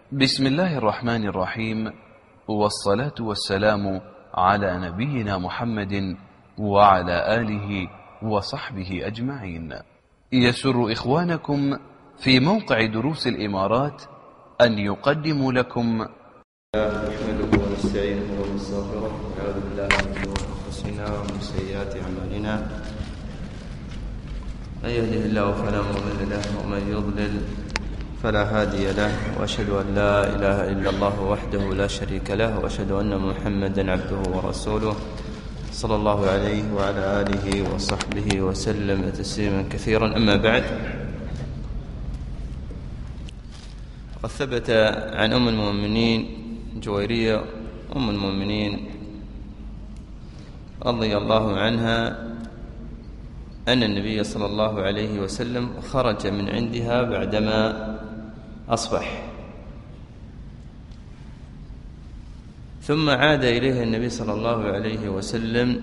بسم الله الرحمن الرحيم، والصلاة والسلام على نبينا محمد وعلى آله وصحبه أجمعين. يسر إخوانكم في موقع دروس الإمارات أن يقدموا لكم نحمده ونستعينه ونستغفره ونعوذ بالله من شرور أنفسنا ومن سيئات أعمالنا. من يهده الله فلا مضل له ومن يضلل فلا هادي له، وأشهد أن لا إله إلا الله وحده لا شريك له، وأشهد أن محمدا عبده ورسوله صلى الله عليه وعلى آله وصحبه وسلم تسليما كثيرا. أما بعد، قد ثبت عن أم المؤمنين جويرية أم المؤمنين رضي الله عنها أن النبي صلى الله عليه وسلم خرج من عندها بعدما أصبح، ثم عاد إليها النبي صلى الله عليه وسلم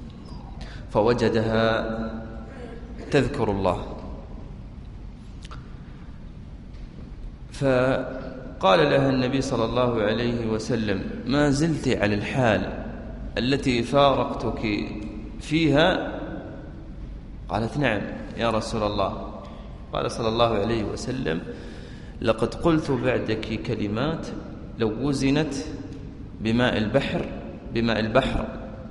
فوجدها تذكر الله، فقال لها النبي صلى الله عليه وسلم: ما زلت على الحال التي فارقتك فيها؟ قالت: نعم يا رسول الله. قال صلى الله عليه وسلم: لقد قلت بعدك كلمات لو وزنت بماء البحر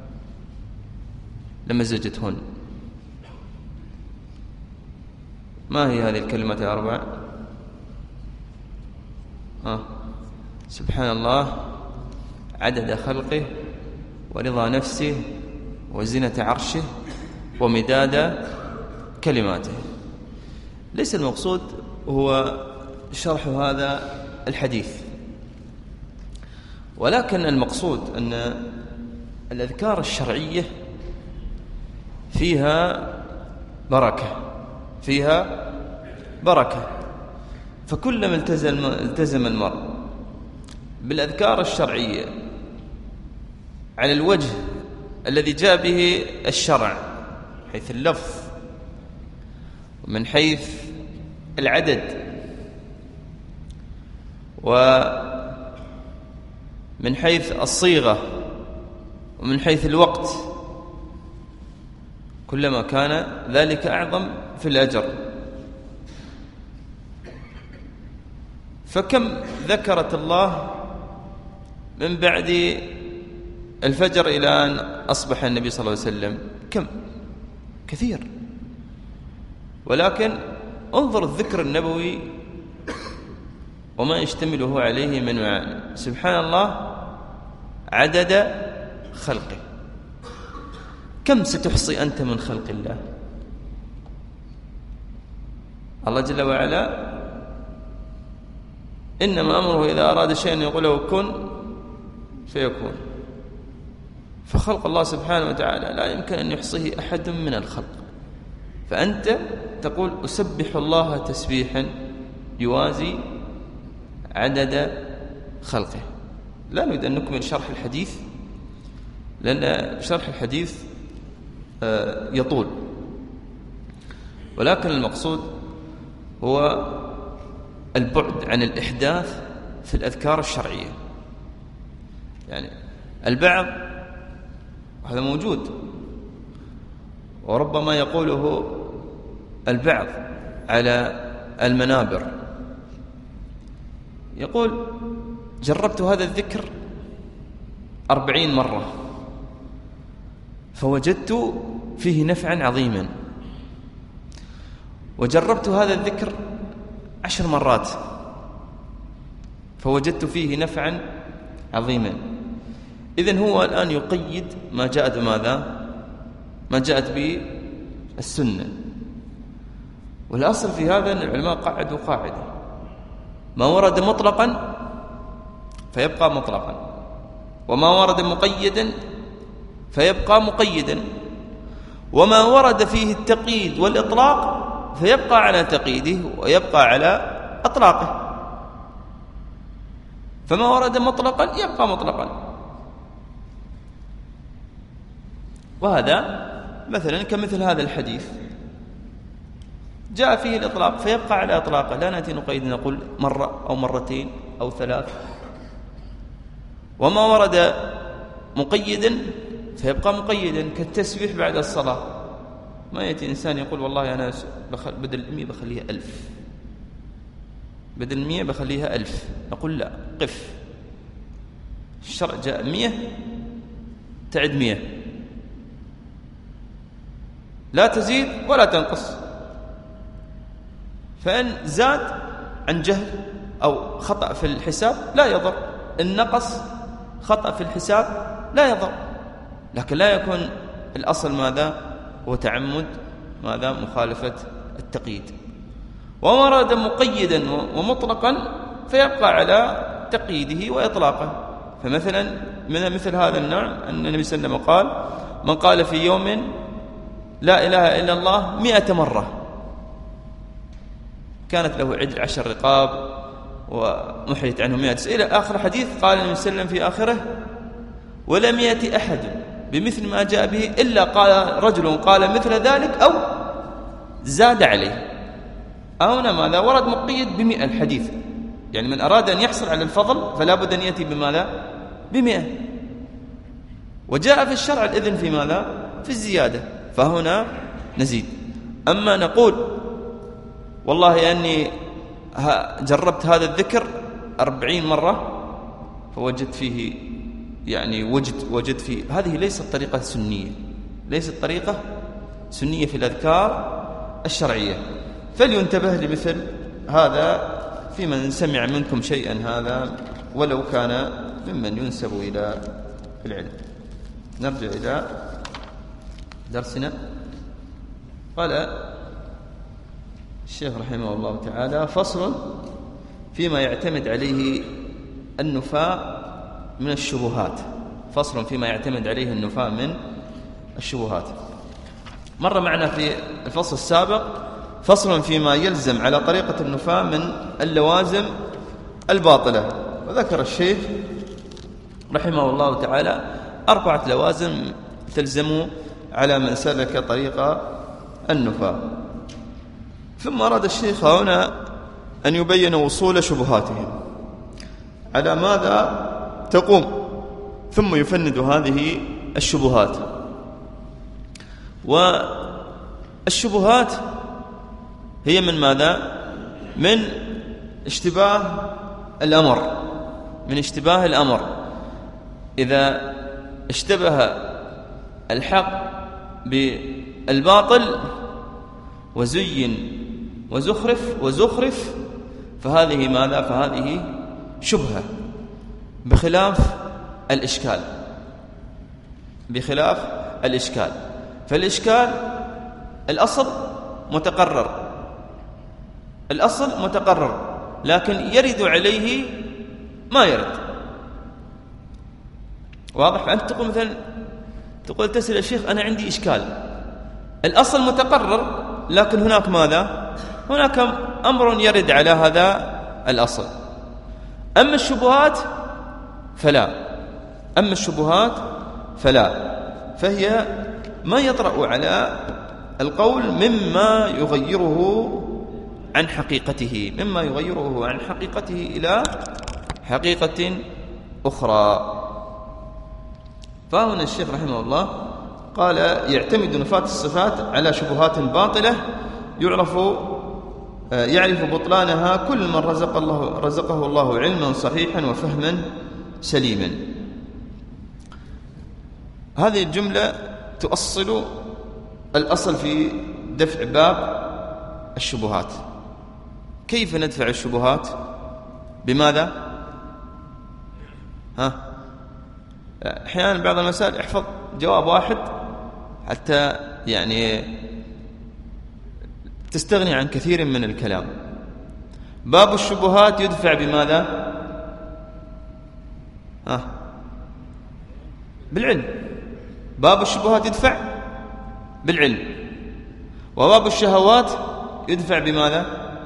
لمزجتهن. ما هي هذه الكلمات يا أربعة؟ سبحان الله، عدد خلقه، ورضا نفسه، وزنة عرشه، ومداد كلماته. ليس المقصود هو شرح هذا الحديث، ولكن المقصود أن الأذكار الشرعية فيها بركة، فكلما التزم المرء بالأذكار الشرعية على الوجه الذي جاء به الشرع، حيث اللفظ ومن حيث العدد ومن حيث الصيغة ومن حيث الوقت، كلما كان ذلك أعظم في الأجر. فكم ذكرت الله من بعد الفجر إلى أن أصبح النبي صلى الله عليه وسلم؟ كم؟ كثير. ولكن انظر الذكر النبوي وما يشتمله عليه من معاني. سبحان الله، عدد خلقه. كم ستحصي أنت من خلق الله؟ الله جل وعلا إنما أمره إذا أراد شيئا يقول له كن فيكون. فخلق الله سبحانه وتعالى لا يمكن أن يحصيه أحد من الخلق، فأنت تقول أسبح الله تسبيحا يوازي عدد خلقه. لا نريد أن نكمل شرح الحديث لأن شرح الحديث يطول، ولكن المقصود هو البعد عن الإحداث في الأذكار الشرعية. يعني البعض، هذا موجود وربما يقوله البعض على المنابر، يقول: جربت هذا الذكر 40 مرة فوجدت فيه نفعا عظيما، وجربت هذا الذكر 10 مرات فوجدت فيه نفعا عظيما. إذن هو الآن يقيد ما جاءت بماذا؟ ما جاءت به السنة. والأصل في هذا أن العلماء قعدوا قاعدة: ما ورد مطلقا فيبقى مطلقا، وما ورد مقيدا فيبقى مقيدا، وما ورد فيه التقييد والإطلاق فيبقى على تقييده ويبقى على أطلاقه، فما ورد مطلقا يبقى مطلقا. وهذا مثلا كمثل هذا الحديث جاء فيه الإطلاق فيبقى على إطلاقه، لا نأتي نقيد نقول مرة أو مرتين أو 3. وما ورد مقيدا فيبقى مقيدا، كالتسبيح بعد الصلاة. ما يأتي إنسان يقول والله أنا بدل 100 بخليها 1000، بدل 100 بخليها 1000. نقول لا، قف. الشرع جاء 100 تعد 100، لا تزيد ولا تنقص. فإن زاد عن جهل أو خطأ في الحساب لا يضر، إن نقص خطأ في الحساب لا يضر، لكن لا يكون الأصل ماذا؟ هو تعمد ماذا؟ مخالفة التقييد. وورد مقيدا ومطلقا فيبقى على تقييده وإطلاقه. فمثلا من مثل هذا النوع أن النبي صلى الله عليه وسلم قال: من قال في يوم لا إله إلا الله 100 مرة كانت له عدل 10 رقاب ومحيت عنه 100. إلى آخر حديث. قال النبي صلى الله عليه وسلم في آخره: ولم يأتي أحد بمثل ما جاء به إلا قال رجل قال مثل ذلك أو زاد عليه. هنا ماذا؟ ورد مقيد ب100 الحديث، يعني من أراد أن يحصل على الفضل فلا بد أن يأتي بماذا؟ ب100. وجاء في الشرع الإذن في ماذا؟ في الزيادة، فهنا نزيد. أما نقول والله أني جربت هذا الذكر 40 مرة فوجدت فيه يعني وجد فيه، هذه ليست طريقة سنية، ليست طريقة سنية في الأذكار الشرعية. فلينتبه لمثل هذا في من سمع منكم شيئا هذا ولو كان ممن ينسب إلى العلم. نرجع إلى درسنا. قال الشيخ رحمه الله تعالى: فصل فيما يعتمد عليه النفاة من الشبهات. فصل فيما يعتمد عليه النفاة من الشبهات. مر معنا في الفصل السابق فصل فيما يلزم على طريقة النفاة من اللوازم الباطلة، وذكر الشيخ رحمه الله تعالى 4 لوازم تلزم على من سلك طريق النفاة. ثم أراد الشيخ هنا أن يبين وصول شبهاتهم على ماذا تقوم، ثم يفند هذه الشبهات. والشبهات هي من ماذا؟ من اشتباه الأمر، من اشتباه الأمر. إذا اشتبه الحق بالباطل وزين وزخرف فهذه ماذا؟ فهذه شبهة، بخلاف الإشكال. بخلاف الإشكال، فالإشكال الأصل متقرر، الأصل متقرر، لكن يرد عليه ما يرد. واضح؟ فأنت تقول مثلا تسأل الشيخ أنا عندي إشكال، الأصل متقرر لكن هناك ماذا؟ هناك أمر يرد على هذا الأصل. أما الشبهات فلا، أما الشبهات فلا، فهي ما يطرأ على القول مما يغيره عن حقيقته، مما يغيره عن حقيقته إلى حقيقة أخرى. فهنا الشيخ رحمه الله قال: يعتمد نفاة الصفات على شبهات باطلة يعرف بطلانها كل من رزقه الله علما صحيحا وفهما سليما. هذه الجملة تؤصل الأصل في دفع باب الشبهات. كيف ندفع الشبهات؟ بماذا؟ أحيانا بعض المسائل احفظ جواب واحد حتى يعني تستغني عن كثير من الكلام. باب الشبهات يدفع بماذا؟ بالعلم. باب الشبهات يدفع بالعلم. وباب الشهوات يدفع بماذا؟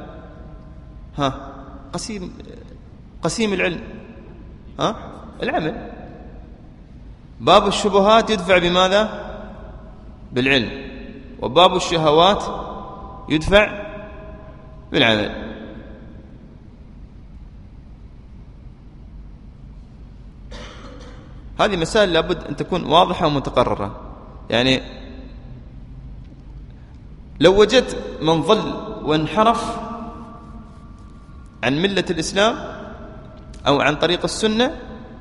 قسيم العلم، العمل. باب الشبهات يدفع بماذا؟ بالعلم. وباب الشهوات يدفع بالعمل. هذه مسائل لابد أن تكون واضحة ومتقررة. يعني لو وجدت من ضل وانحرف عن ملة الإسلام أو عن طريق السنة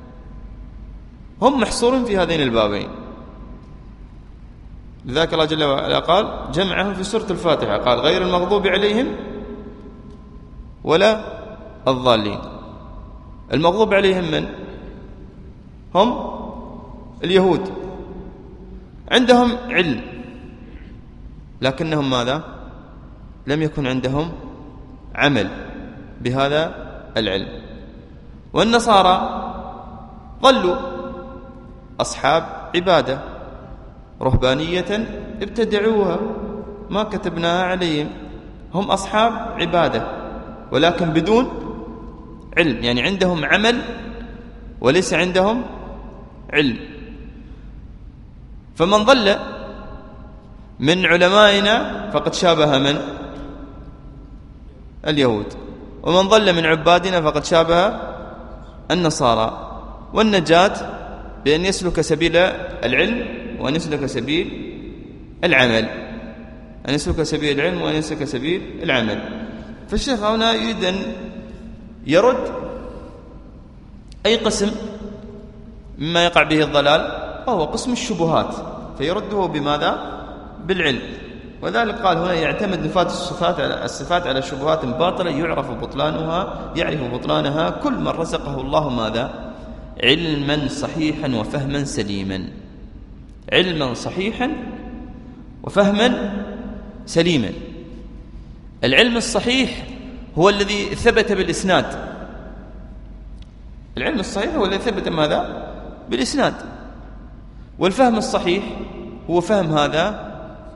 هم محصورين في هذين البابين. لذلك الله جل وعلا قال جمعهم في سورة الفاتحة، قال غير المغضوب عليهم ولا الضالين. المغضوب عليهم من هم؟ اليهود، عندهم علم لكنهم ماذا؟ لم يكن عندهم عمل بهذا العلم. والنصارى ضلوا أصحاب عبادة رهبانية ابتدعوها ما كتبناها عليهم، هم أصحاب عبادة ولكن بدون علم، يعني عندهم عمل وليس عندهم علم. فمن ضل من علمائنا فقد شابه من؟ اليهود. ومن ضل من عبادنا فقد شابه النصارى. والنجاة بأن يسلك سبيل العلم وأن يسلك سبيل العمل، أن يسلك سبيل العلم وأن يسلك سبيل العمل. فالشيخ هنا يريد أن يرد أي قسم مما يقع به الضلال، وهو قسم الشبهات، فيرده بماذا؟ بالعلم. وذلك قال هنا يعتمد نفاة الصفات على شبهات باطلة يعرف بطلانها كل من رزقه الله ماذا؟ علما صحيحا وفهما سليما. علما صحيحا وفهما سليما. العلم الصحيح هو الذي ثبت بالإسناد. العلم الصحيح هو الذي ثبت ماذا؟ بالإسناد. والفهم الصحيح هو فهم هذا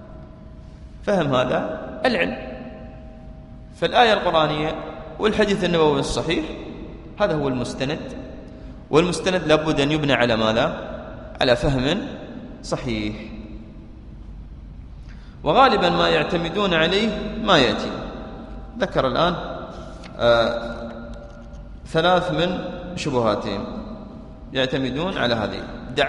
العلم. فالآية القرآنية والحديث النبوي الصحيح هذا هو المستند، والمستند لابد أن يبنى على ماذا؟ على فهم صحيح. وغالبا ما يعتمدون عليه ما يأتي. ذكر الآن 3 من شبهاتهم يعتمدون على هذه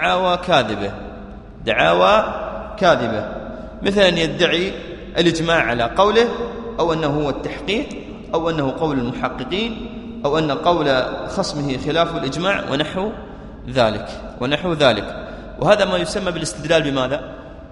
دعاوى كاذبة، مثلا يدعي الإجماع على قوله، أو أنه هو التحقيق، أو أنه قول المحققين، أو أن قول خصمه خلاف الإجماع ونحو ذلك. وهذا ما يسمى بالاستدلال بماذا؟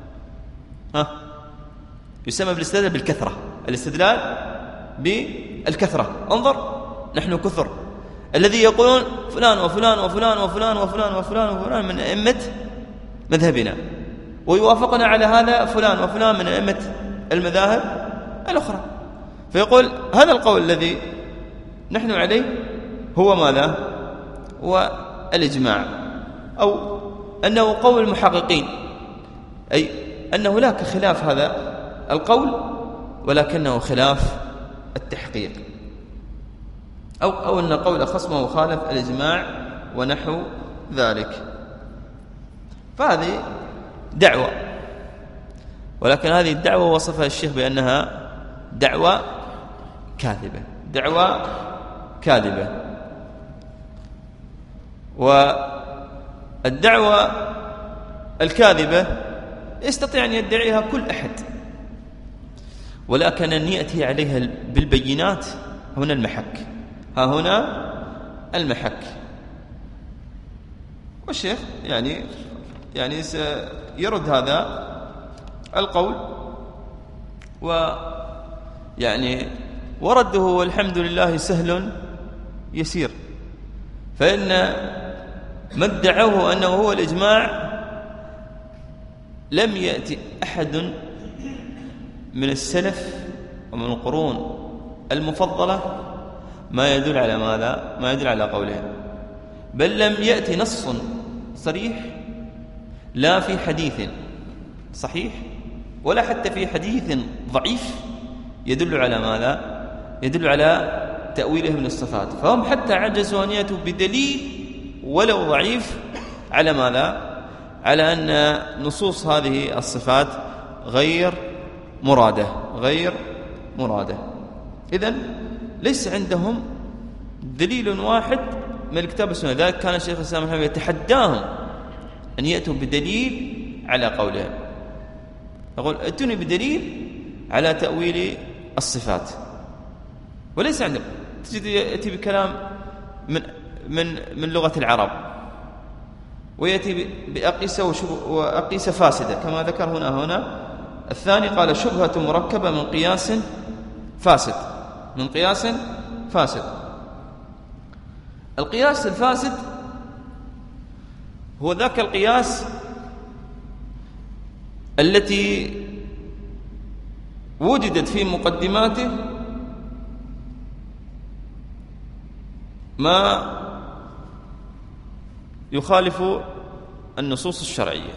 يسمى بالاستدلال بالكثرة. الاستدلال بالكثرة. انظر نحن كثر، الذي يقولون فلان وفلان وفلان وفلان وفلان وفلان وفلان من أئمة مذهبنا، ويوافقنا على هذا فلان وفلان من أئمة المذاهب الأخرى، فيقول هذا القول الذي نحن عليه هو ماذا؟ هو الإجماع، أو أنه قول المحققين، أي أن هناك خلاف هذا القول ولكنه خلاف التحقيق، أو أن قول خصمه خالف الإجماع ونحو ذلك. فهذه دعوة، ولكن هذه الدعوة وصفها الشيخ بأنها دعوة كاذبة. والدعوة الكاذبة يستطيع أن يدعيها كل أحد، ولكن أن يأتي عليها بالبينات هنا المحك. والشيخ يعني سيرد هذا القول، ويعني ورده والحمد لله سهل يسير. فإن من ادعوه أنه هو الإجماع لم يأتي أحد من السلف ومن القرون المفضلة ما يدل على ماذا؟ ما يدل على قولهم، بل لم يأتي نص صريح لا في حديث صحيح ولا حتى في حديث ضعيف يدل على ماذا؟ يدل على تأويلهم للصفات. فهم حتى عجزوا أن يأتوا بدليل ولو ضعيف على ماذا؟ على أن نصوص هذه الصفات غير مرادة. إذن ليس عندهم دليل واحد من الكتاب والسنة. ذلك كان الشيخ الإسلام يتحداهم أن يأتوا بدليل على قولهم. يقول ائتوني بدليل على تأويل الصفات، وليس عندهم تجد يأتي بكلام من لغة العرب، ويأتي بأقيسة وأقيسة فاسدة كما ذكر هنا. الثاني قال شبهة مركبة من قياس فاسد. القياس الفاسد هو ذاك القياس التي وجدت في مقدماته ما يخالف النصوص الشرعية،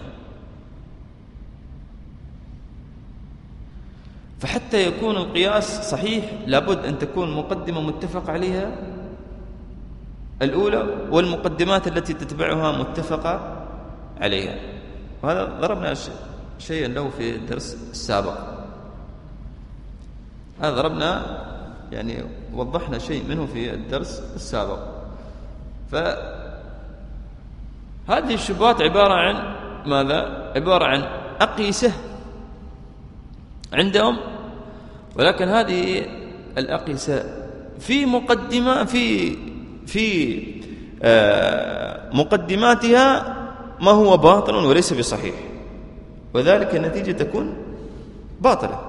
فحتى يكون القياس صحيح لابد أن تكون مقدمة متفق عليها الأولى، والمقدمات التي تتبعها متفقة عليها. وهذا ضربنا شيئا له في الدرس السابق، هذا ضربنا يعني وضحنا شيء منه في الدرس السابق. فهذه الشبهات عبارة عن ماذا؟ عبارة عن أقيسة عندهم، ولكن هذه الأقيسة في مقدماتها ما هو باطل وليس بصحيح، وذلك النتيجة تكون باطلة.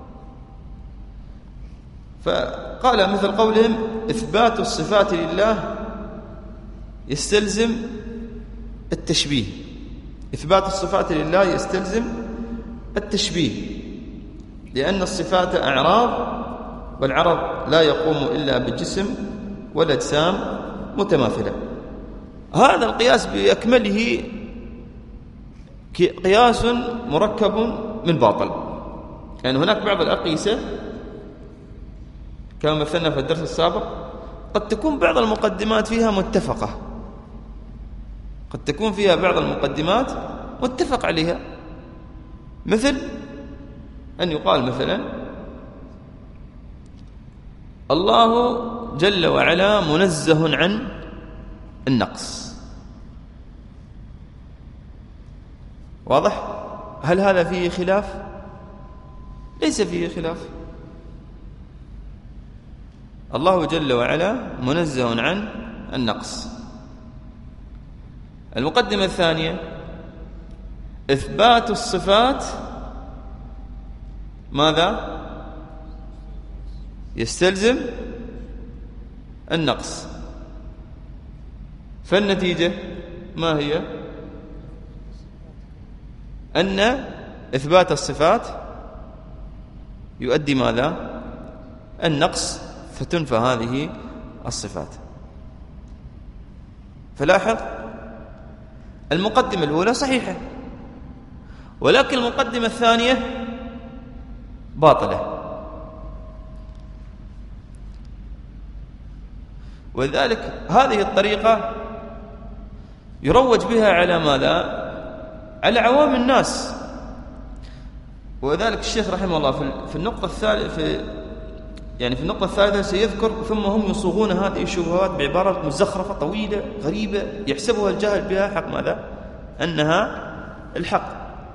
فقال مثل قولهم إثبات الصفات لله يستلزم التشبيه. إثبات الصفات لله يستلزم التشبيه، لأن الصفات أعراض، والعرض لا يقوم إلا بالجسم والأجسام متماثلة. هذا القياس بأكمله قياس مركب من باطل. يعني هناك بعض الأقيسة كما مثلنا في الدرس السابق قد تكون بعض المقدمات فيها متفقة، قد تكون فيها بعض المقدمات متفق عليها، مثل أن يقال مثلا الله جل وعلا منزه عن النقص. واضح؟ هل هذا فيه خلاف؟ ليس فيه خلاف. الله جل وعلا منزه عن النقص. المقدمة الثانية إثبات الصفات ماذا؟ يستلزم النقص. فالنتيجة ما هي؟ أن إثبات الصفات يؤدي ماذا؟ النقص، فتنفى هذه الصفات. فلاحظ المقدمة الأولى صحيحة، ولكن المقدمة الثانية باطلة. ولذلك هذه الطريقة يروج بها على ماذا؟ على عوام الناس. وذلك الشيخ رحمه الله في النقطة الثالثة في النقطة الثالثة سيذكر ثم هم يصوغون هذه الشبهات بعبارات مزخرفة طويلة غريبة يحسبها الجاهل بها حق ماذا؟ أنها الحق.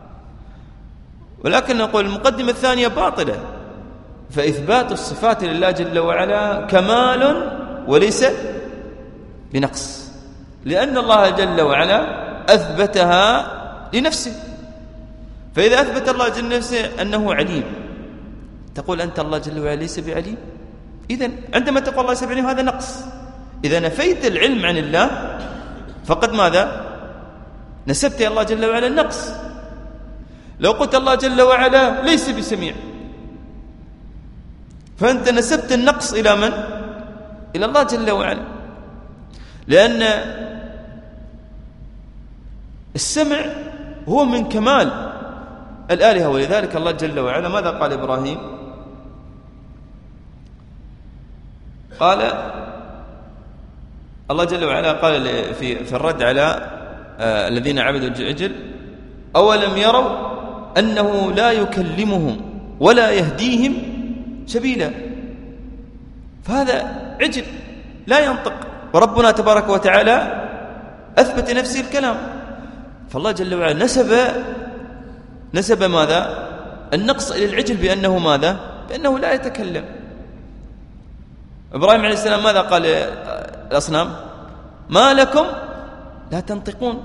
ولكن نقول المقدمة الثانية باطلة، فإثبات الصفات لله جل وعلا كمال وليس بنقص، لأن الله جل وعلا أثبتها لنفسه. فإذا أثبت الله جل نفسه أنه عليم، تقول أنت الله جل وعلا ليس بعليم. إذن عندما تقول الله ليس بعليم هذا نقص. إذا نفيت العلم عن الله فقد ماذا؟ نسبت الله جل وعلا النقص. لو قلت الله جل وعلا ليس بسميع فأنت نسبت النقص إلى من؟ إلى الله جل وعلا، لأن السمع هو من كمال الآلهة. ولذلك الله جل وعلا ماذا قال إبراهيم؟ قال الله جل وعلا قال في الرد على الذين عبدوا العجل أولم يروا أنه لا يكلمهم ولا يهديهم سبيلا. فهذا عجل لا ينطق، وربنا تبارك وتعالى أثبت نفسه الكلام. فالله جل وعلا نسب ماذا؟ النقص إلى العجل بأنه ماذا؟ بأنه لا يتكلم. إبراهيم عليه السلام ماذا قال الأصنام؟ ما لكم لا تنطقون.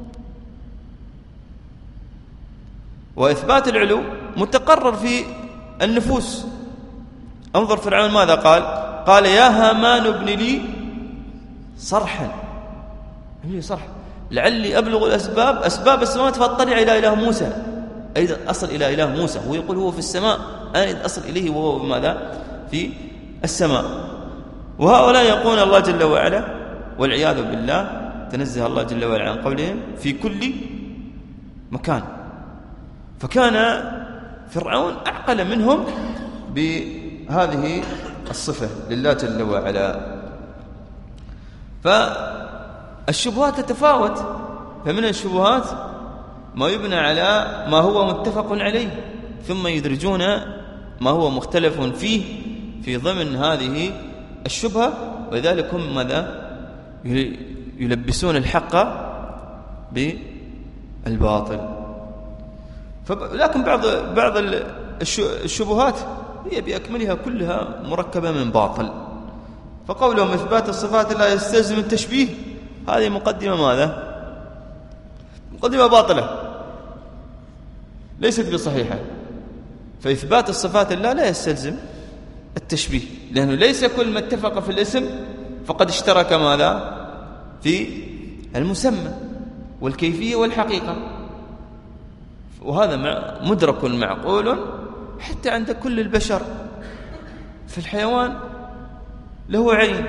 وإثبات العلو متقرر في النفوس. انظر فرعون ماذا قال يا هامان ابن لي صرحا، صرح لعلي أبلغ أسباب السماوات فاطلع إلى إله موسى، أيضا أصل إلى إله موسى. هو يقول هو في السماء، أنا أصل إليه وهو ماذا؟ في السماء. وهؤلاء يقول الله جل وعلا والعياذ بالله، تنزه الله جل وعلا عن قولهم في كل مكان. فكان فرعون أعقل منهم بهذه الصفة لله جل وعلا. فالشبهات تتفاوت، فمن الشبهات ما يبنى على ما هو متفق عليه، ثم يدرجون ما هو مختلف فيه في ضمن هذه الشبهة، ولذلك هم ماذا؟ يلبسون الحق بالباطل. لكن بعض الشبهات هي بأكملها كلها مركبة من باطل. فقولهم إثبات الصفات لا يستلزم التشبيه، هذه مقدمة ماذا؟ مقدمة باطلة ليست بصحيحة. فإثبات الصفات الله لا يستلزم التشبيه، لأنه ليس كل ما اتفق في الاسم فقد اشترك ماذا؟ في المسمى والكيفية والحقيقة. وهذا مدرك معقول حتى عند كل البشر. في الحيوان له عين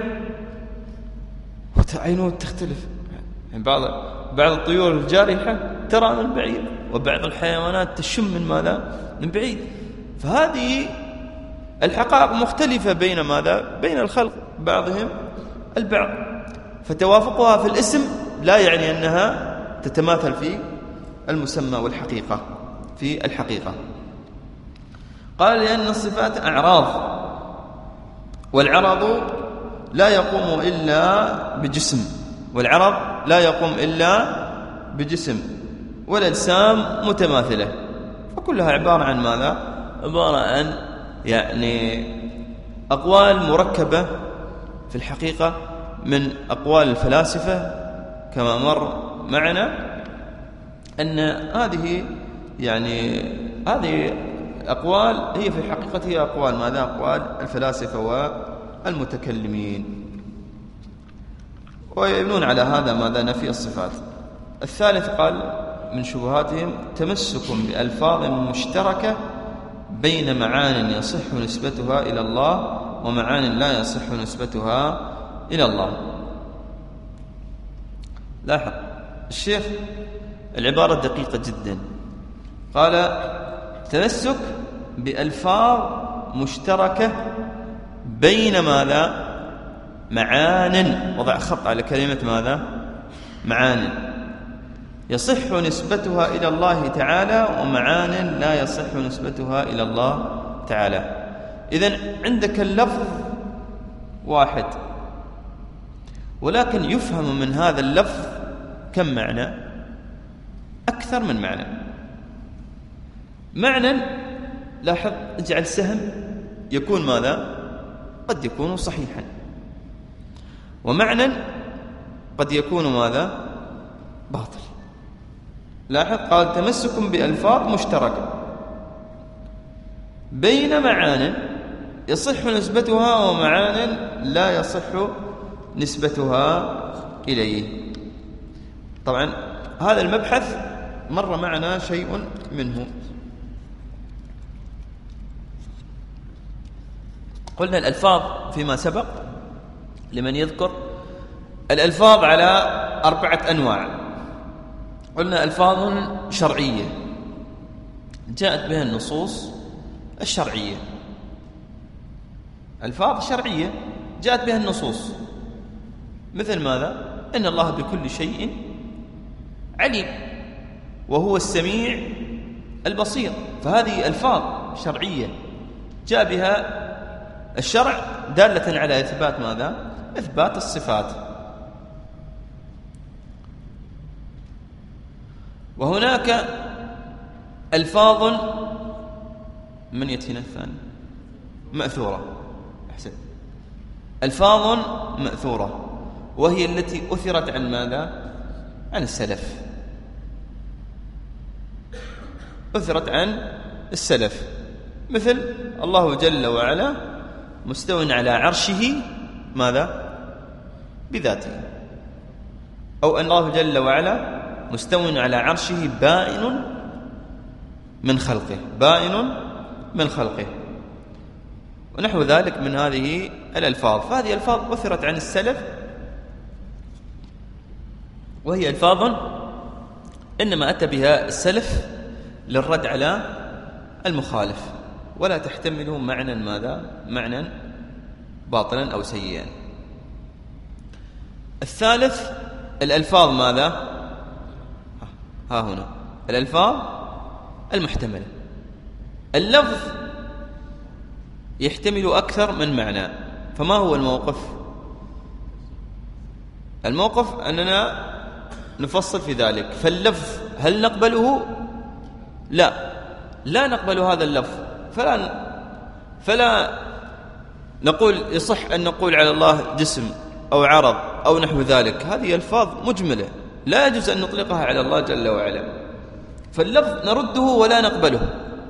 وعينه تختلف، يعني بعض الطيور الجارحة ترى من بعيد، وبعض الحيوانات تشم من ماذا؟ من بعيد. فهذه الحقائق مختلفة بين ماذا؟ بين الخلق بعضهم البعض. فتوافقها في الاسم لا يعني أنها تتماثل في المسمى والحقيقة في الحقيقة. قال لأن الصفات أعراض، والعرض لا يقوم إلا بجسم، والعرض لا يقوم إلا بجسم، والأجسام متماثلة، فكلها عبارة عن ماذا؟ عبارة عن يعني أقوال مركبة في الحقيقة من أقوال الفلاسفة، كما مر معنا أن هذه أقوال هي في حقيقتها أقوال ماذا؟ أقوال الفلاسفة والمتكلمين، ويبنون على هذا ماذا؟ نفي الصفات. الثالث قال من شبهاتهم تمسك بألفاظ مشتركة بين معان يصح نسبتها إلى الله ومعان لا يصح نسبتها إلى الله. لاحظ الشيخ العبارة دقيقة جدا، قال تمسك بألفاظ مشتركة بين ماذا؟ معان، وضع خط على كلمة ماذا؟ معان يصح نسبتها إلى الله تعالى ومعان لا يصح نسبتها إلى الله تعالى. إذن عندك اللفظ واحد، ولكن يفهم من هذا اللفظ كم معنى؟ أكثر من معنى. معنى لاحظ، اجعل سهم يكون ماذا؟ قد يكون صحيحا، ومعنى قد يكون ماذا؟ باطل. لاحظ قال تمسك بألفاظ مشتركة بين معان يصح نسبتها ومعان لا يصح نسبتها إليه. طبعا هذا المبحث مر معنا شيء منه. قلنا الألفاظ فيما سبق لمن يذكر الألفاظ على 4 أنواع. قلنا ألفاظ شرعية جاءت بها النصوص الشرعية، ألفاظ شرعية جاءت بها النصوص، مثل ماذا؟ إن الله بكل شيء عليم وهو السميع البصير. فهذه ألفاظ شرعية جاء بها الشرع دالة على إثبات ماذا؟ إثبات الصفات. وهناك ألفاظ من يتينا الثاني مأثورة. أحسن. ألفاظ مأثورة، وهي التي أثرت عن ماذا؟ عن السلف. أثرت عن السلف، مثل الله جل وعلا مستو على عرشه ماذا؟ بذاته، أو أن الله جل وعلا مستو على عرشه بائن من خلقه، بائن من خلقه، ونحو ذلك من هذه الألفاظ. فهذه ألفاظ أثرت عن السلف، وهي ألفاظ إنما أتى بها السلف للرد على المخالف، ولا تحتمل معنى ماذا؟ معنى باطلا أو سيئا. الثالث الألفاظ ماذا؟ ها هنا الألفاظ المحتملة. اللفظ يحتمل أكثر من معنى، فما هو الموقف؟ الموقف أننا نفصل في ذلك. فاللفظ هل نقبله؟ لا نقبل هذا اللفظ، فلا نقول يصح أن نقول على الله جسم أو عرض أو نحو ذلك. هذه ألفاظ مجملة لا يجوز أن نطلقها على الله جل وعلا، فاللفظ نرده ولا نقبله.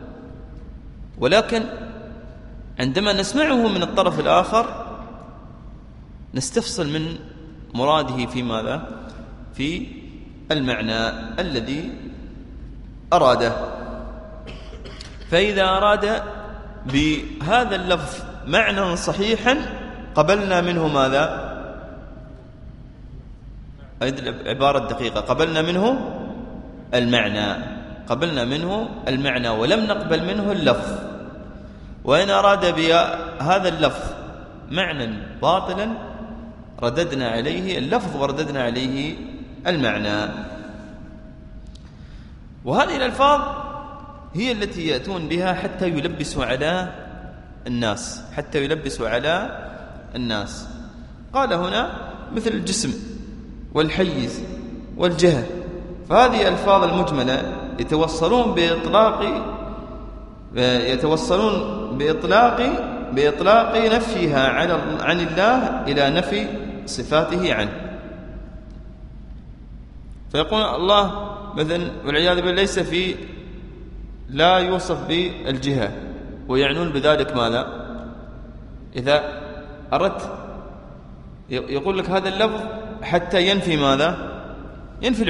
ولكن عندما نسمعه من الطرف الآخر نستفصل من مراده في ماذا؟ في المعنى الذي أراده. فإذا أراد بهذا اللفظ معنى صحيحا قبلنا منه ماذا؟ عبارة دقيقة، قبلنا منه المعنى ولم نقبل منه اللفظ. وإن أراد بهذا اللفظ معنى باطلا رددنا عليه اللفظ ورددنا عليه المعنى. وهذه الألفاظ هي التي يأتون بها حتى يلبسوا على الناس. قال هنا مثل الجسم والحيز والجهة، فهذه الألفاظ المجملة يتوصلون بإطلاق نفيها عن الله إلى نفي صفاته عنه. فيقول الله مثلا والعياذ بالله ليس لا يوصف بالجهة، ويعنون بذلك ماذا؟ إذا أردت يقول لك هذا اللفظ حتى ينفي ماذا؟ ينفي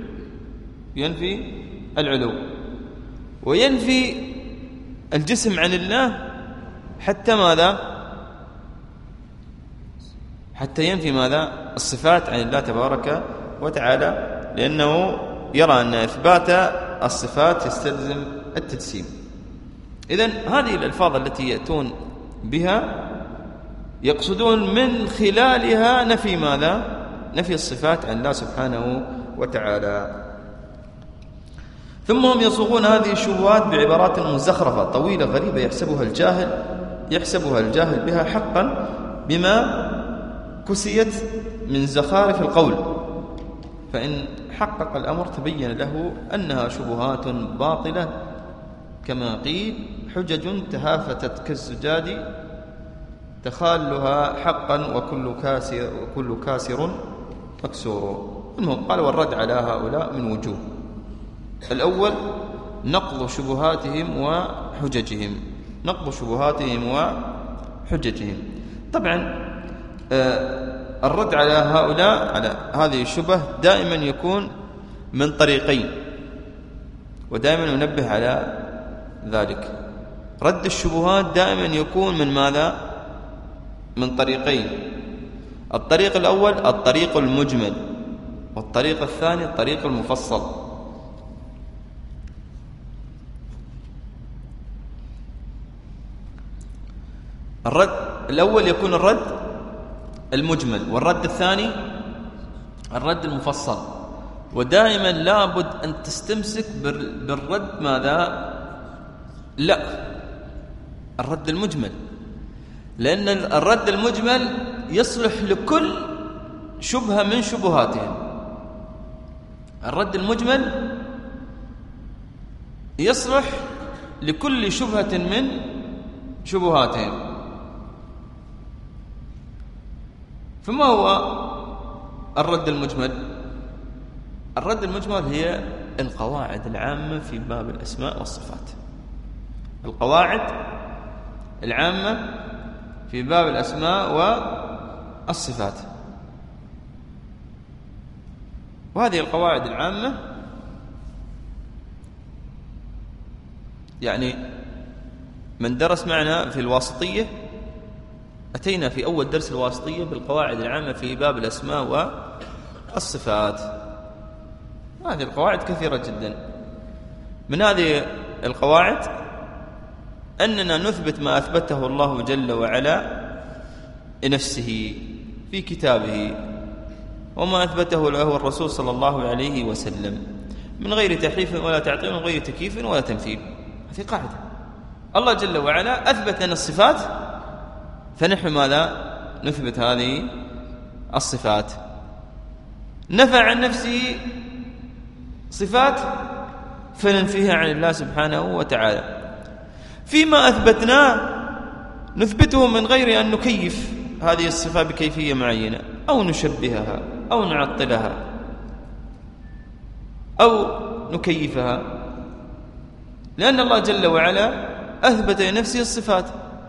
العلو وينفي الجسم عن الله حتى ماذا؟ حتى ينفي ماذا؟ الصفات عن الله تبارك وتعالى، لأنه يرى أن إثبات الصفات يستلزم التجسيم. إذن هذه الألفاظ التي يأتون بها يقصدون من خلالها نفي ماذا؟ نفي الصفات عن الله سبحانه وتعالى. ثم هم يصوغون هذه الشبهات بعبارات مزخرفة طويلة غريبة يحسبها الجاهل بها حقا بما كسيت من زخارف القول، فإن حقق الأمر تبين له أنها شبهات باطلة، كما قيل حجج تهافتت كالزجاج تخالها حقا وكل كاسر مكسور. المهم قال والرد على هؤلاء من وجوه. الأول نقض شبهاتهم وحججهم. طبعا الرد على هؤلاء على هذه الشبه دائما يكون من طريقين، ودائما ننبه على ذلك. رد الشبهات دائما يكون من ماذا؟ من طريقين. الطريق الأول الطريق المجمل، والطريق الثاني الطريق المفصل. الرد الأول يكون الرد المجمل، والرد الثاني الرد المفصل. ودائما لابد أن تستمسك بالرد ماذا؟ لا، الرد المجمل، لأن الرد المجمل يصلح لكل شبهة من شبهاتهم. الرد المجمل يصلح لكل شبهة من شبهاتهم. فما هو الرد المجمل؟ الرد المجمل هي القواعد العامة في باب الأسماء والصفات. القواعد العامة في باب الأسماء والصفات. وهذه القواعد العامة يعني من درس معنا في الواسطية أتينا في أول درس الواسطية بالقواعد العامة في باب الأسماء والصفات. هذه القواعد كثيرة جدا. من هذه القواعد أننا نثبت ما أثبته الله جل وعلا لنفسه في كتابه وما أثبته له الرسول صلى الله عليه وسلم من غير تحريف ولا تعطيل ومن غير تكييف ولا تمثيل. هذه قاعدة. الله جل وعلا أثبت لنا الصفات، فنحن ماذا؟ نثبت هذه الصفات. نفى عن نفسه صفات فننفيها عن الله سبحانه وتعالى. فيما أثبتناه نثبته من غير أن نكيف هذه الصفة بكيفية معينة أو نشبهها أو نعطلها أو نكيفها، لأن الله جل وعلا أثبت لنفسه الصفات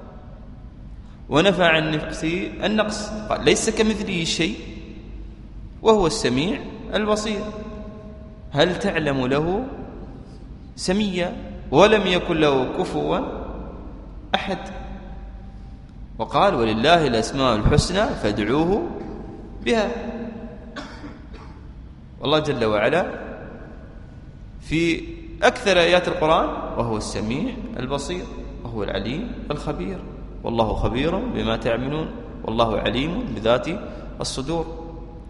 ونفى عن نفسه النقص. قال ليس كمثله شيء وهو السميع البصير. هل تعلم له سميا ولم يكن له كفوا أحد. وقال ولله الأسماء الحسنى فادعوه بها. والله جل وعلا في أكثر آيات القرآن وهو السميع البصير وهو العليم الخبير والله خبير بما تعملون والله عليم بذات الصدور.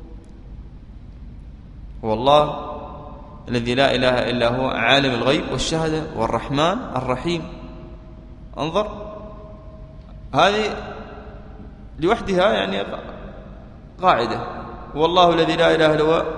والله الذي لا إله إلا هو عالم الغيب والشهادة والرحمن الرحيم. انظر، هذه لوحدها يعني قاعدة. والله الذي لا إله إلا هو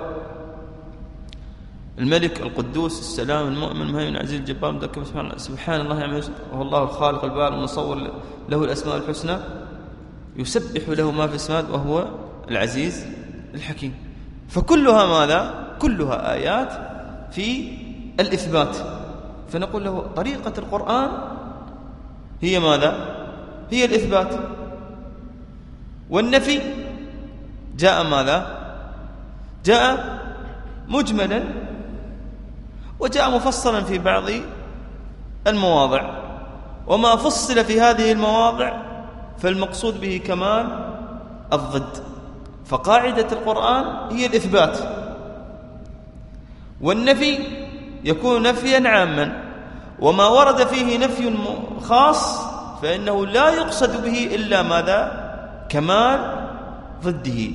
الملك القدوس السلام المؤمن المهيمن العزيز الجبار المتكبر سبحان الله يعمل وهو الله الخالق البارئ المصور له الأسماء الحسنى يسبح له ما في السماوات وهو العزيز الحكيم. فكلها ماذا؟ كلها آيات في الإثبات. فنقول له طريقة القرآن هي ماذا؟ هي الإثبات. والنفي جاء ماذا؟ جاء مجملا وجاء مفصلا في بعض المواضع، وما فصل في هذه المواضع فالمقصود به كمال الضد. فقاعدة القرآن هي الإثبات، والنفي يكون نفيا عاما، وما ورد فيه نفي خاص فإنه لا يقصد به إلا ماذا؟ كمال ضده.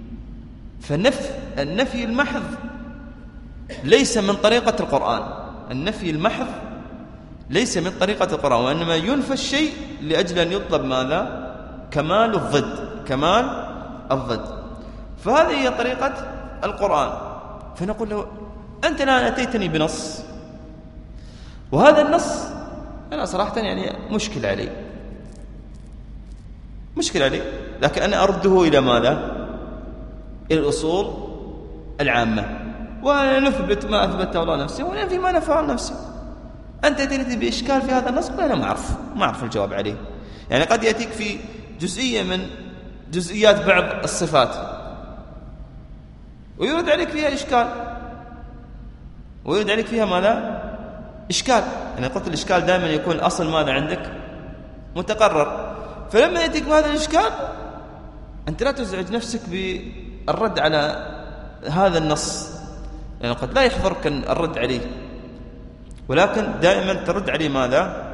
النفي المحض ليس من طريقة القرآن. النفي المحض ليس من طريقة القرآن، وإنما ينفى الشيء لأجل أن يطلب ماذا؟ كمال الضد. كمال الضد. فهذه هي طريقة القرآن. فنقول له أنت الآن أتيتني بنص، وهذا النص أنا صراحة يعني مشكل علي، لكن أنا أرده إلى ماذا؟ إلى الأصول العامة، ونثبت ما أثبته الله نفسه وننفي ما نفعه نفسه. أنت تأتي بإشكال في هذا النص، أنا ما أعرف الجواب عليه. يعني قد يأتيك في جزئية من جزئيات بعض الصفات ويرد عليك فيها إشكال، ويرد عليك فيها ماذا؟ إشكال. يعني قلت الإشكال دائما يكون الأصل ماذا عندك؟ متقرر. فلما يأتيك بهذا الإشكال أنت لا تزعج نفسك بالرد على هذا النص، يعني قد لا يحضرك الرد عليه، ولكن دائما ترد عليه ماذا؟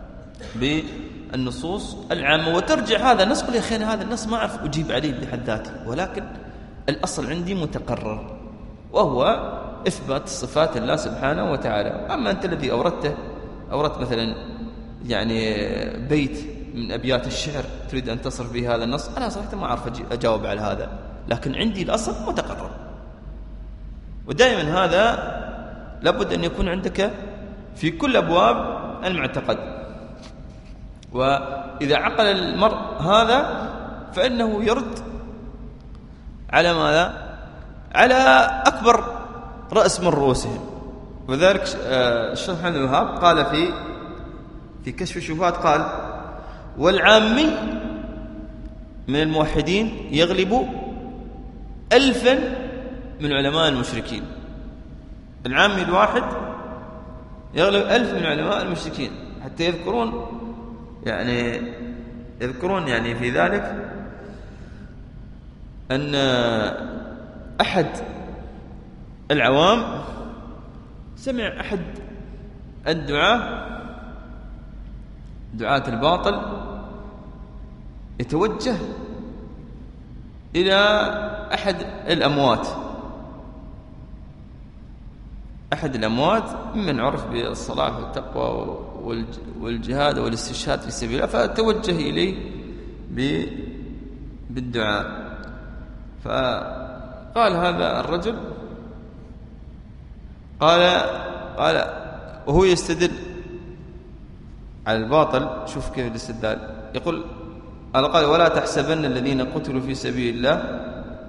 بالنصوص العامة، وترجع هذا النص قل يا أخي هذا النص ما أعرف أجيب عليه بحد ذاته، ولكن الأصل عندي متقرر وهو إثبات صفات الله سبحانه وتعالى. أما أنت الذي أوردت مثلا يعني بيت من أبيات الشعر تريد أن تصرف به هذا النص، أنا صراحة ما أعرف أجاوب على هذا، لكن عندي الأصل متقرر. ودائما هذا لابد أن يكون عندك في كل أبواب المعتقد. وإذا عقل المرء هذا فإنه يرد على ماذا؟ على أكبر رأس من رؤوسهم. وذلك الشيخ محمد الوهاب قال في كشف الشبهات قال: والعامي من الموحدين يغلب 1000 من علماء المشركين. العامي الواحد يغلب 1000 من علماء المشركين، حتى يذكرون يعني في ذلك أن أحد العوام سمع أحد دعاة الباطل يتوجه إلى أحد الأموات ممن عرف بالصلاح والتقوى والجهاد والاستشهاد في سبيل الله، فتوجه إليه بالدعاء. فقال هذا الرجل قال وهو يستدل على الباطل، شوف كيف الاستدلال، يقول: قال: ولا تحسبن الذين قتلوا في سبيل الله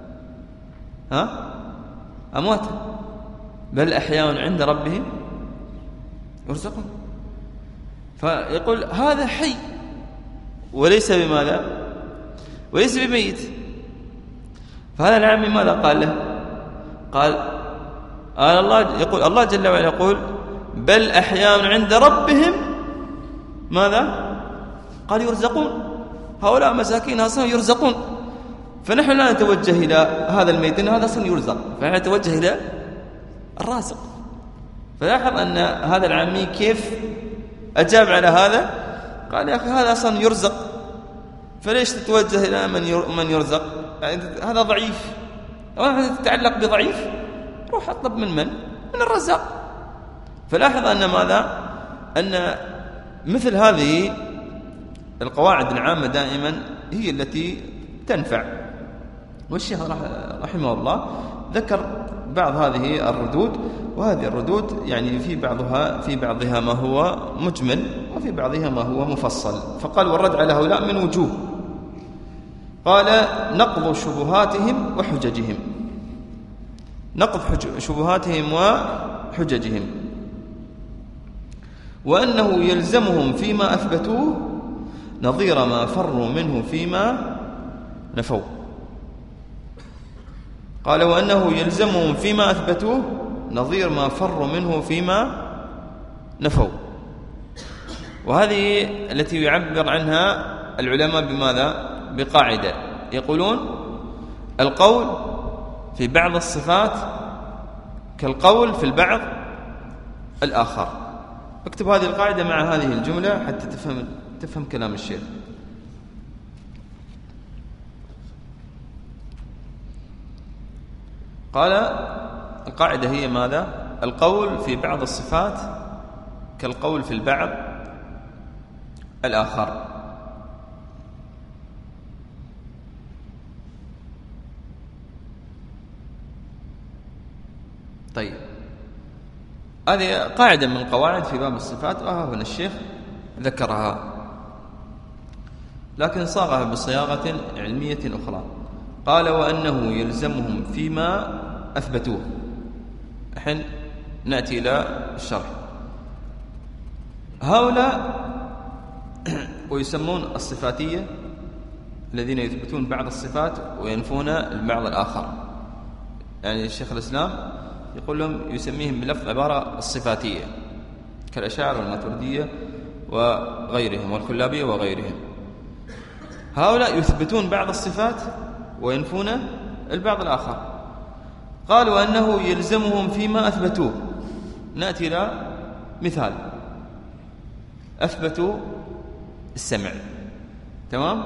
أمواتا بل أحياء عند ربهم يرزقون. فيقول هذا حي وليس بماذا؟ وليس بميت. فهذا العامي ماذا قال له؟ قال الله، يقول الله جل وعلا يقول: بل أحياء عند ربهم ماذا؟ قال يرزقون. هؤلاء مساكين أصلا يرزقون، فنحن لا نتوجه إلى هذا الميت، هذا أصلا يرزق، فنحن نتوجه إلى الرازق. فلاحظ أن هذا العامي كيف أجاب على هذا، قال: يا أخي هذا أصلا يرزق، فليش تتوجه إلى من يرزق؟ يعني هذا ضعيف، أو تتعلق بضعيف، روح أطلب من الرزاق. فلاحظ أن ماذا؟ أن مثل هذه القواعد العامة دائما هي التي تنفع. والشيخ رحمه الله ذكر بعض هذه الردود، وهذه الردود يعني في بعضها ما هو مجمل وفي بعضها ما هو مفصل. فقال: والرد على هؤلاء من وجوه. قال: نقض شبهاتهم وحججهم، نقض شبهاتهم وحججهم، وأنه يلزمهم فيما أثبتوه نظير ما فروا منه فيما نفوا. قال: وأنه يلزمهم فيما أثبتوه نظير ما فروا منه فيما نفوا. وهذه التي يعبر عنها العلماء بماذا؟ بقاعدة يقولون: القول في بعض الصفات كالقول في البعض الآخر. اكتب هذه القاعدة مع هذه الجملة حتى تفهم كلام الشيخ. قال: القاعدة هي ماذا؟ القول في بعض الصفات كالقول في البعض الآخر. طيب، هذه قاعدة من القواعد في باب الصفات، وهنا الشيخ ذكرها، لكن صاغها بصياغة علمية أخرى. قال: وأنه يلزمهم فيما أثبتوه. الحين نأتي إلى الشرح. هؤلاء ويسمون الصفاتية الذين يثبتون بعض الصفات وينفون البعض الآخر. يعني الشيخ الإسلام يقول لهم، يسميهم بلفظ عبارة الصفاتية، كالأشاعرة والماتريدية وغيرهم والكلابية وغيرهم. هؤلاء يثبتون بعض الصفات وينفون البعض الآخر. قال: وأنه يلزمهم فيما أثبتوه. نأتي إلى مثال. أثبتوا السمع، تمام؟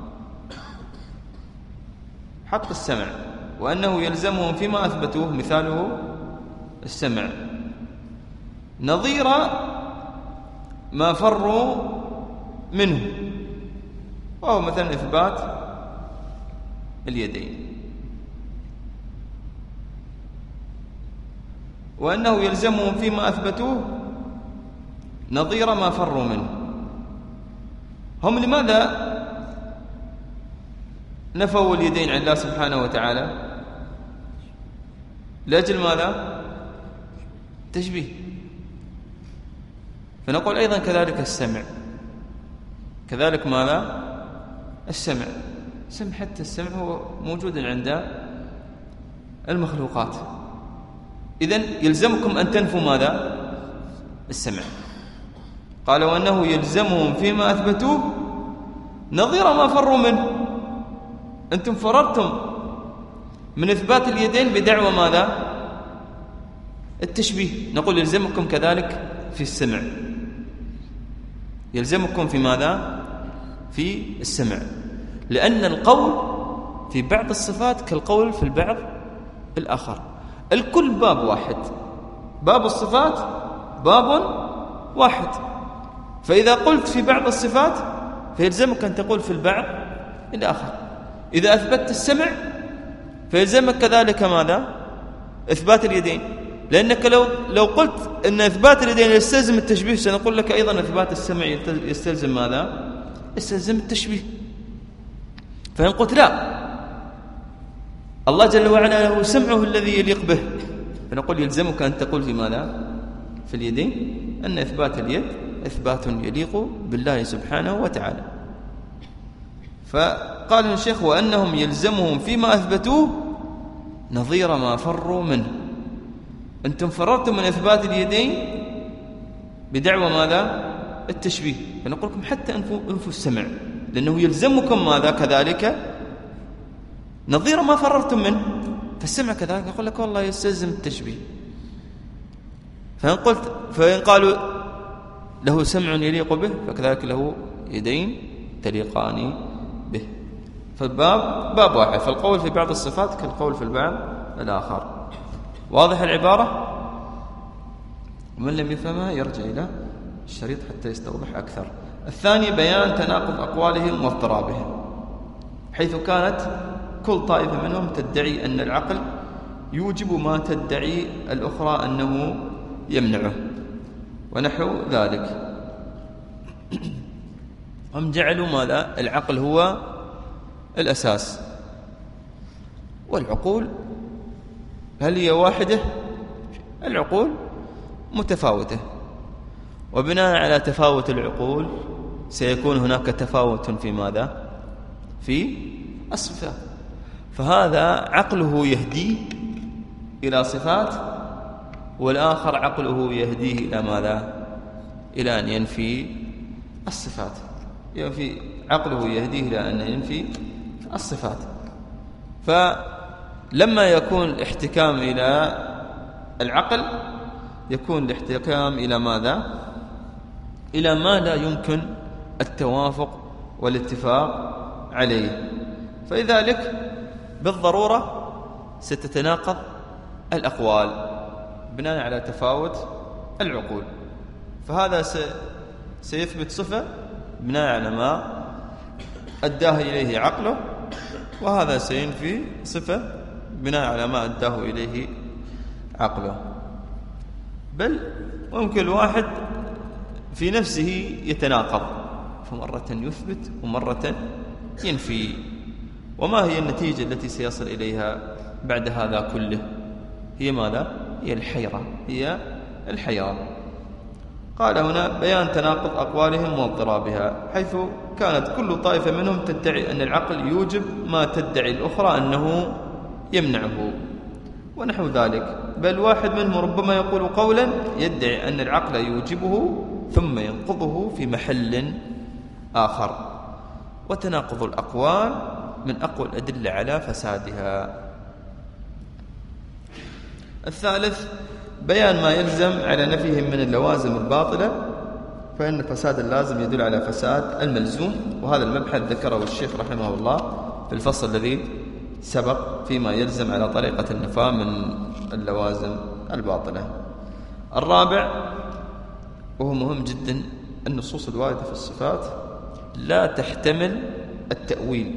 حق السمع، وأنه يلزمهم فيما أثبتوه مثاله السمع نظير ما فروا منه، وهو مثلا إثبات اليدين. وأنه يلزمهم فيما أثبتوه نظير ما فروا منه. هم لماذا نفوا اليدين عن الله سبحانه وتعالى؟ لأجل ماذا؟ تشبيه. فنقول أيضا كذلك السمع، كذلك ماذا؟ السمع. حتى السمع هو موجود عند المخلوقات. إذن يلزمكم أن تنفوا ماذا؟ السمع. قال وأنه يلزمهم فيما أثبتوه نظير ما فروا منه. أنتم فررتم من إثبات اليدين بدعوى ماذا؟ التشبيه. نقول يلزمكم كذلك في السمع، يلزمكم في ماذا؟ في السمع، لأن القول في بعض الصفات كالقول في البعض الآخر. الكل باب واحد، باب الصفات باب واحد. فإذا قلت في بعض الصفات فيلزمك أن تقول في البعض الآخر. إذا أثبتت السمع فيلزمك كذلك ماذا؟ إثبات اليدين، لأنك لو قلت أن إثبات اليدين يستلزم التشبيه سنقول لك أيضا إثبات السمع يستلزم ماذا؟ يستلزم التشبيه. فإن قلت لا، الله جل وعلا له سمعه الذي يليق به، فنقول يلزمك أن تقول في ماذا؟ في اليدين أن إثبات اليد إثبات يليق بالله سبحانه وتعالى. فقال الشيخ وأنهم يلزمهم فيما أثبتوه نظير ما فروا منه. أنتم فررتم من إثبات اليدين بدعوى ماذا؟ التشبيه. فنقول لكم حتى أنفوا السمع، لأنه يلزمكم ماذا؟ كذلك نظير ما فررتم منه. فالسمع كذلك يقول لك والله يستلزم التشبيه. فإن قالوا له سمع يليق به فكذلك له يدين تليقان به. فالباب باب واحد، فالقول في بعض الصفات كالقول في البعض الآخر. واضح العبارة؟ ومن لم يفهمها يرجع إلى الشريط حتى يستوضح أكثر. الثاني بيان تناقض أقوالهم واضطرابهم، حيث كانت كل طائفة منهم تدعي أن العقل يوجب ما تدعي الأخرى أنه يمنعه ونحو ذلك. هم جعلوا ماذا؟ العقل هو الأساس، والعقول هل هي واحدة؟ العقول متفاوتة، وبناء على تفاوت العقول سيكون هناك تفاوت في ماذا؟ في الصفات. فهذا عقله يهديه إلى صفات، والآخر عقله يهديه إلى ماذا؟ إلى أن ينفي الصفات. عقله يهديه إلى أن ينفي الصفات. فلما يكون الاحتكام إلى العقل يكون الاحتكام إلى ماذا؟ إلى ما لا يمكن التوافق والاتفاق عليه. فلذلك بالضرورة ستتناقض الأقوال بناء على تفاوت العقول. فهذا سيثبت صفة بناء على ما أداه إليه عقله، وهذا سينفي صفة بناء على ما أداه إليه عقله. بل ممكن الواحد في نفسه يتناقض، فمرة يثبت ومرة ينفي. وما هي النتيجة التي سيصل إليها بعد هذا كله؟ هي ماذا؟ هي الحيرة، هي الحيرة. قال هنا بيان تناقض أقوالهم واضطرابها، حيث كانت كل طائفة منهم تدعي أن العقل يوجب ما تدعي الأخرى أنه يمنعه ونحو ذلك. بل واحد منهم ربما يقول قولا يدعي أن العقل يوجبه ثم ينقضه في محل آخر. وتناقض الأقوال من أقوى الأدلة على فسادها. الثالث بيان ما يلزم على نفيهم من اللوازم الباطلة، فإن فساد اللازم يدل على فساد الملزوم. وهذا المبحث ذكره الشيخ رحمه الله في الفصل الذي سبق فيما يلزم على طريقة النفاة من اللوازم الباطلة. الرابع وهو مهم جدا، النصوص الواردة في الصفات لا تحتمل التأويل.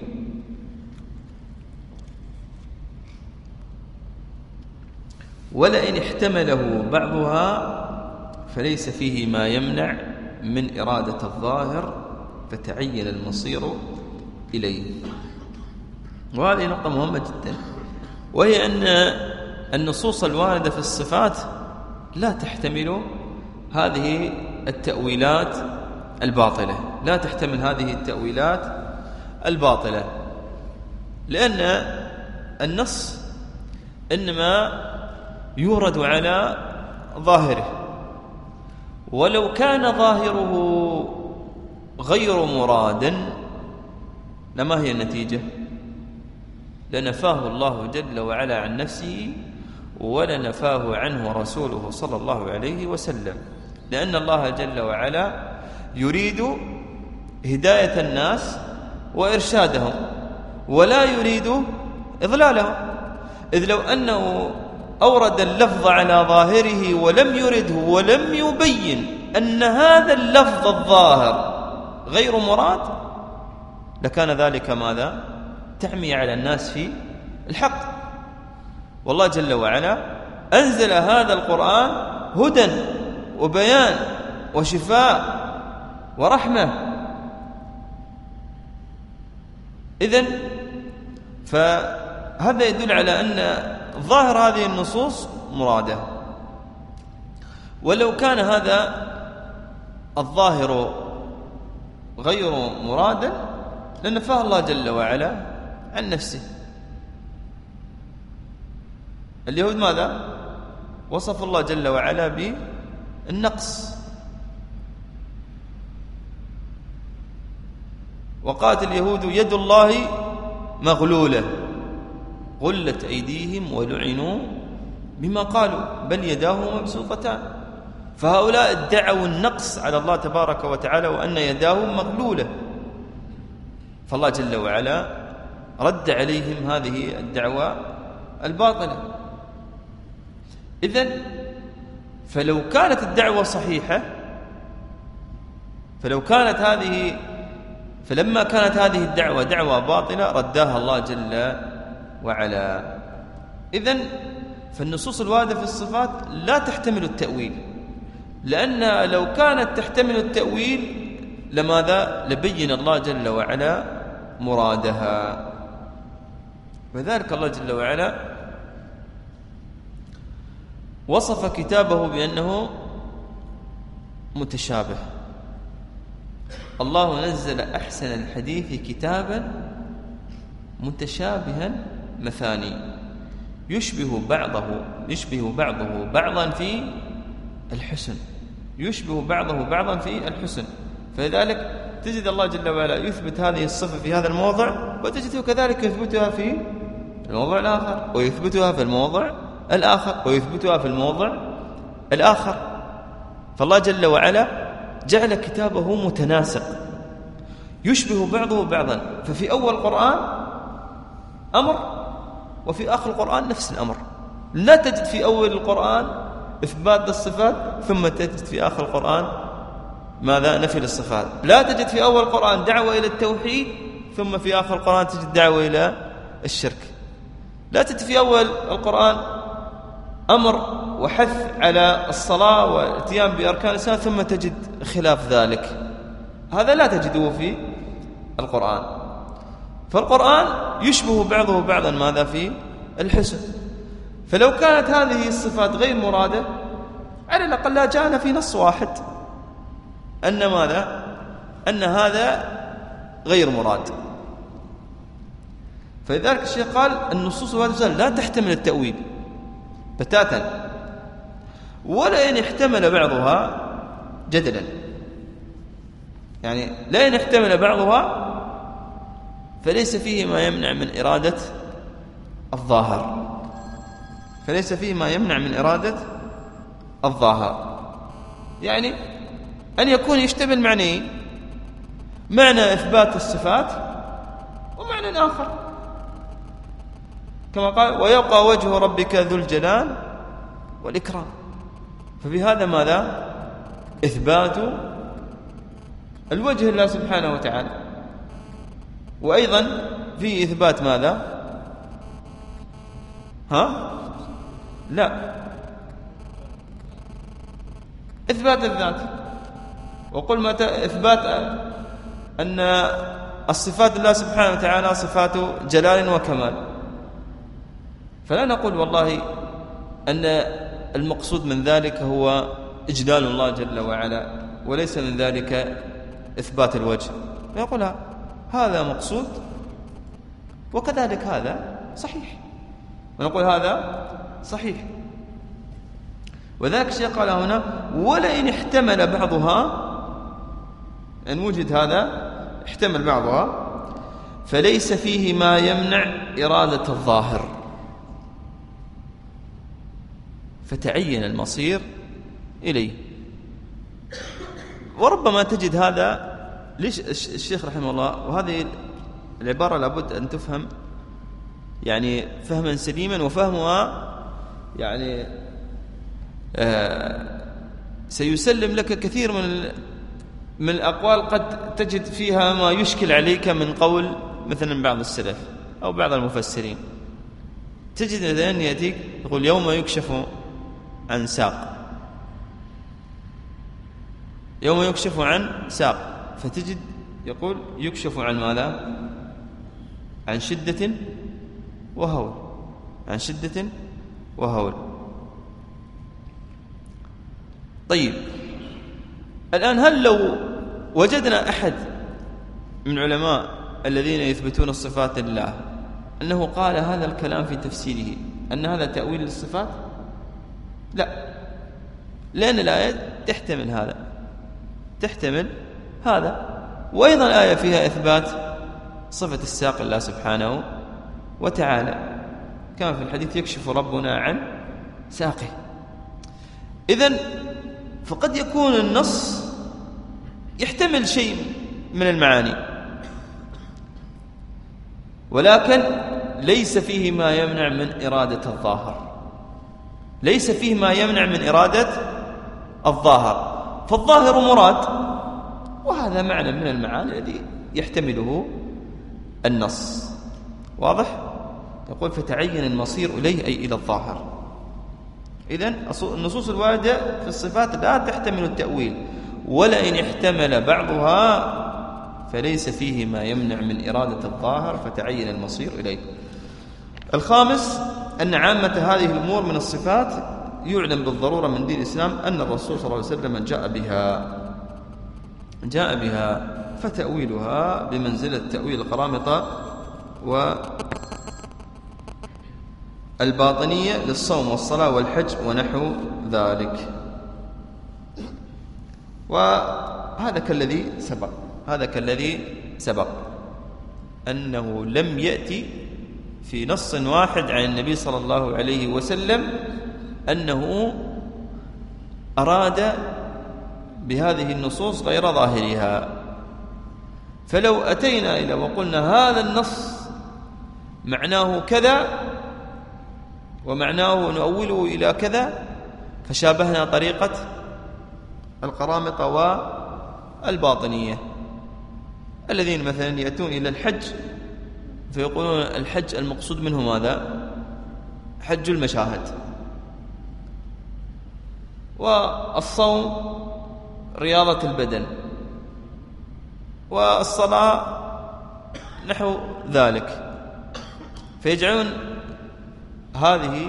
ولئن احتمله بعضها فليس فيه ما يمنع من إرادة الظاهر فتعين المصير إليه. وهذه نقطة مهمة جدا، وهي أن النصوص الواردة في الصفات لا تحتمل هذه التأويلات الباطلة، لا تحتمل هذه التأويلات الباطلة، لأن النص إنما يورد على ظاهره، ولو كان ظاهره غير مراد لما هي النتيجة؟ لنفاه الله جل وعلا عن نفسه ولنفاه عنه رسوله صلى الله عليه وسلم، لأن الله جل وعلا يريد هداية الناس وإرشادهم ولا يريد إضلالهم، إذ لو أنه أورد اللفظ على ظاهره ولم يرده ولم يبين أن هذا اللفظ الظاهر غير مراد لكان ذلك ماذا؟ تعمي على الناس في الحق. والله جل وعلا أنزل هذا القرآن هدى وبيان وشفاء ورحمة. إذن فهذا يدل على أن ظاهر هذه النصوص مرادة، ولو كان هذا الظاهر غير مرادا لنفاه الله جل وعلا عن نفسه. اليهود ماذا؟ وصف الله جل وعلا بالنقص، وقالت اليهود يد الله مغلولة غلت أيديهم ولعنوا بما قالوا بل يداه مبسوطتان. فهؤلاء ادعوا النقص على الله تبارك وتعالى وأن يداه مغلولة، فالله جل وعلا رد عليهم هذه الدعوة الباطلة. إذن فلو كانت الدعوة صحيحة فلما كانت هذه الدعوة دعوة باطلة رداها الله جل وعلا. إذن فالنصوص الواردة في الصفات لا تحتمل التأويل، لأن لو كانت تحتمل التأويل لماذا؟ لبين الله جل وعلا مرادها. وذلك الله جل وعلا وصف كتابه بأنه متشابه. الله نزل أحسن الحديث كتابا متشابها مثاني يشبه بعضه بعضا في الحسن، يشبه بعضه بعضا في الحسن. فلذلك تجد الله جل وعلا يثبت هذه الصفة في هذا الموضع، وتجده كذلك يثبتها في الموضع الآخر، ويثبتها في الموضع الآخر، ويثبتها في الموضع الآخر. فالله جل وعلا جعل كتابه متناسق يشبه بعضه بعضا، ففي أول القرآن أمر وفي آخر القرآن نفس الأمر. لا تجد في أول القرآن إثبات للصفات ثم تجد في آخر القرآن ماذا؟ نفي للصفات. لا تجد في أول القرآن دعوة إلى التوحيد ثم في آخر القرآن تجد دعوة إلى الشرك. لا تجد في أول القرآن أمر وحث على الصلاة والاتيان بأركان الإسلام ثم تجد خلاف ذلك، هذا لا تجده في القرآن. فالقرآن يشبه بعضه بعضا ماذا؟ في الحسن. فلو كانت هذه الصفات غير مرادة على الأقل لا جاءنا في نص واحد أن ماذا؟ أن هذا غير مراد. فلذلك الشيخ قال النصوص لا تحتمل التأويل بتاتا، ولا إن احتمل بعضها جدلا، يعني لا إن احتمل بعضها فليس فيه ما يمنع من إرادة الظاهر، فليس فيه ما يمنع من إرادة الظاهر. يعني أن يكون يشتمل معنيين، معنى إثبات الصفات ومعنى آخر، كما قال ويبقى وجه ربك ذو الجلال والإكرام. ففي هذا ماذا؟ إثبات الوجه لله سبحانه وتعالى، وأيضا في إثبات ماذا؟ لا إثبات الذات. وقل متى إثبات أن الصفات الله سبحانه وتعالى صفات جلال وكمال، فلا نقول والله أن المقصود من ذلك هو إجلال الله جل وعلا وليس من ذلك إثبات الوجه، فيقول هذا مقصود وكذلك هذا صحيح، ونقول هذا صحيح. وذلك الشيء قال هنا ولئن احتمل بعضها، إن وجد هذا احتمل بعضها، فليس فيه ما يمنع إرادة الظاهر، فتعين المصير إليه. وربما تجد هذا، ليش الشيخ رحمه الله، وهذه العبارة لابد أن تفهم يعني فهما سليما، وفهمها يعني سيسلم لك كثير من الأقوال قد تجد فيها ما يشكل عليك من قول مثلا بعض السلف أو بعض المفسرين. تجد أن يأتيك يقول يوم يكشف عن ساق، يوم يكشف عن ساق، فتجد يقول يكشف عن ماذا؟ عن شدة وهول، عن شدة وهول. طيب الآن هل لو وجدنا أحد من علماء الذين يثبتون الصفات لله أنه قال هذا الكلام في تفسيره أن هذا تأويل للصفات؟ لا، لأن الآية تحتمل هذا، تحتمل هذا. وأيضا الآية فيها إثبات صفة الساق الله سبحانه وتعالى، كما في الحديث يكشف ربنا عن ساقه. إذن فقد يكون النص يحتمل شيء من المعاني، ولكن ليس فيه ما يمنع من إرادة الظاهر، ليس فيه ما يمنع من إرادة الظاهر، فالظاهر مراد، وهذا معنى من المعاني الذي يحتمله النص. واضح؟ يقول فتعين المصير إليه أي إلى الظاهر. إذن النصوص الواردة في الصفات لا تحتمل التأويل، ولئن احتمل بعضها فليس فيه ما يمنع من إرادة الظاهر فتعين المصير إليه. الخامس أن عامة هذه الأمور من الصفات يعلم بالضرورة من دين الإسلام أن الرسول صلى الله عليه وسلم جاء بها فتأويلها بمنزلة تأويل القرامطة والباطنية للصوم والصلاة والحج ونحو ذلك. وهذا كالذي سبق، هذا كالذي سبق أنه لم يأتي في نص واحد عن النبي صلى الله عليه وسلم أنه أراد بهذه النصوص غير ظاهرها. فلو أتينا إلى وقلنا هذا النص معناه كذا ومعناه نؤوله إلى كذا، فشابهنا طريقة القرامطة والباطنية الذين مثلا يأتون إلى الحج فيقولون الحج المقصود منه ماذا؟ حج المشاهد، والصوم رياضة البدن، والصلاة نحو ذلك، فيجعلون هذه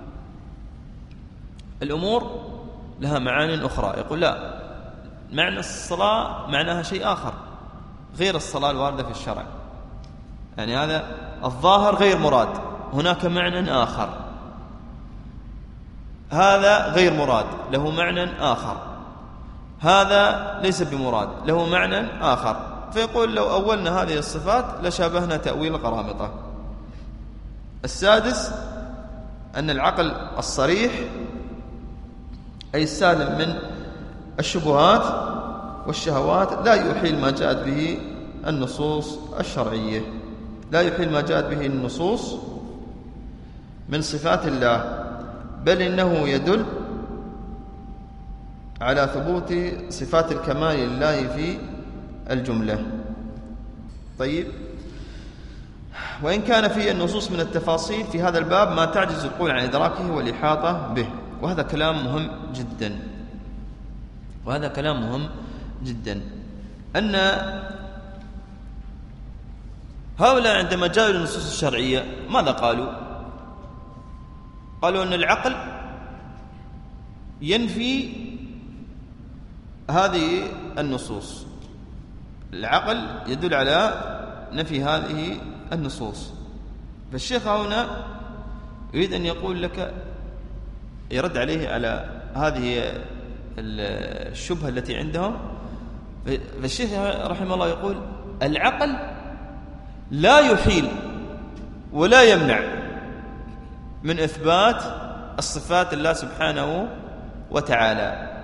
الأمور لها معاني أخرى. يقول لا، معنى الصلاة معناها شيء آخر غير الصلاة الواردة في الشرع، يعني هذا الظاهر غير مراد، هناك معنى آخر، هذا غير مراد له معنى آخر، هذا ليس بمراد له معنى آخر. فيقول لو أولنا هذه الصفات لشابهنا تأويل القرامطة. السادس أن العقل الصريح أي السالم من الشبهات والشهوات لا يحيل ما جاءت به النصوص الشرعية، لا يحيل ما جاءت به النصوص من صفات الله، بل إنه يدل على ثبوت صفات الكمال لله في الجملة. طيب، وإن كان في النصوص من التفاصيل في هذا الباب ما تعجز العقول عن إدراكه والإحاطة به، وهذا كلام مهم جدا. وهذا كلام مهم جدا، أن هؤلاء عندما جاءوا للنصوص الشرعية ماذا قالوا؟ قالوا أن العقل ينفي هذه النصوص، العقل يدل على نفي هذه النصوص. فالشيخ هنا يريد أن يقول لك، يرد عليه على هذه الشبهة التي عندهم. فالشيخ رحمه الله يقول العقل لا يحيل ولا يمنع من إثبات الصفات الله سبحانه وتعالى،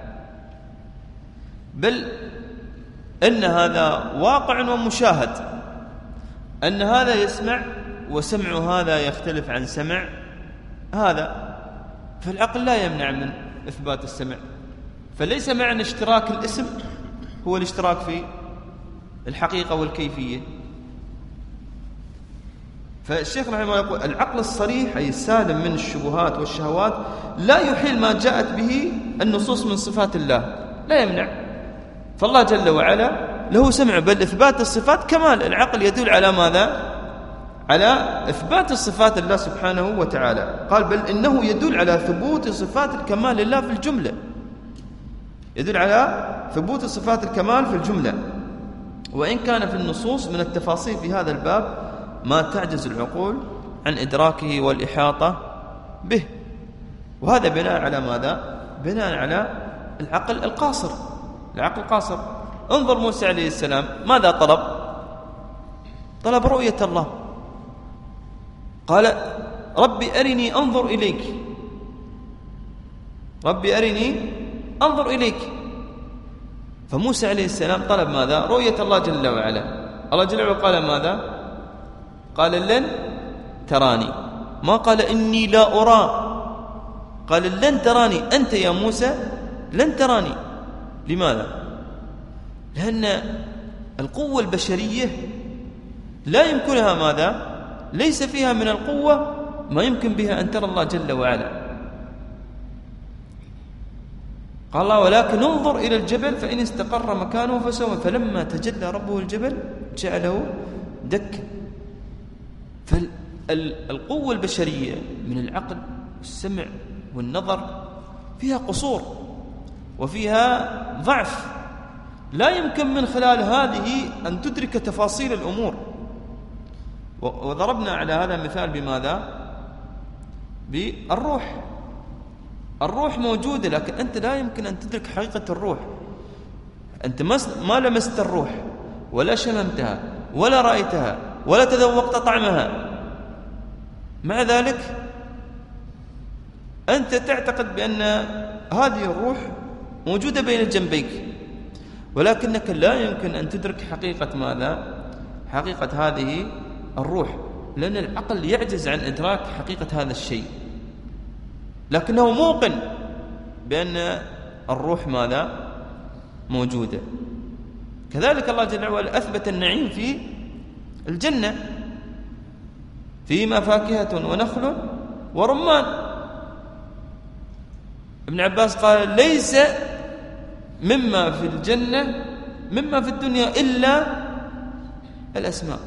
بل إن هذا واقع ومشاهد، أن هذا يسمع وسمع هذا يختلف عن سمع هذا، فالعقل لا يمنع من إثبات السمع. فليس معنى اشتراك الاسم هو الاشتراك في الحقيقة والكيفية. فالشيخ رحمه الله يقول العقل الصريح أي السالم من الشبهات والشهوات لا يحيل ما جاءت به النصوص من صفات الله، لا يمنع. فالله جل وعلا له سمع، بل إثبات الصفات كمال. العقل يدل على ماذا؟ على إثبات الصفات الله سبحانه وتعالى. قال بل إنه يدل على ثبوت صفات الكمال لله في الجملة، يدل على ثبوت صفات الكمال في الجملة، وإن كان في النصوص من التفاصيل في هذا الباب ما تعجز العقول عن إدراكه والإحاطة به. وهذا بناء على ماذا؟ بناء على العقل القاصر. العقل قاصر. انظر موسى عليه السلام ماذا طلب؟ طلب رؤية الله، قال ربي أرني أنظر إليك، ربي أرني أنظر إليك. فموسى عليه السلام طلب ماذا؟ رؤية الله جل وعلا. الله جل وعلا قال ماذا؟ قال لن تراني، ما قال إني لا أرى، قال لن تراني أنت يا موسى لن تراني. لماذا؟ لأن القوة البشرية لا يمكنها ماذا؟ ليس فيها من القوة ما يمكن بها أن ترى الله جل وعلا. قال الله ولكن انظر إلى الجبل فإن استقر مكانه فسوف، فلما تجلى ربه الجبل جعله دكا. فالقوة البشرية من العقل والسمع والنظر فيها قصور وفيها ضعف، لا يمكن من خلال هذه أن تدرك تفاصيل الأمور. وضربنا على هذا مثال بماذا؟ بالروح. الروح موجودة لكن أنت لا يمكن أن تدرك حقيقة الروح. أنت ما لمست الروح ولا شممتها ولا رأيتها ولا تذوقت طعمها، مع ذلك أنت تعتقد بأن هذه الروح موجودة بين جنبيك، ولكنك لا يمكن أن تدرك حقيقة ماذا؟ حقيقة هذه الروح، لأن العقل يعجز عن إدراك حقيقة هذا الشيء، لكنه موقن بأن الروح ماذا؟ موجودة. كذلك الله جل وعلا أثبت النعيم في الجنة، فيما فاكهة ونخل ورمان. ابن عباس قال ليس مما في الجنة مما في الدنيا إلا الأسماء.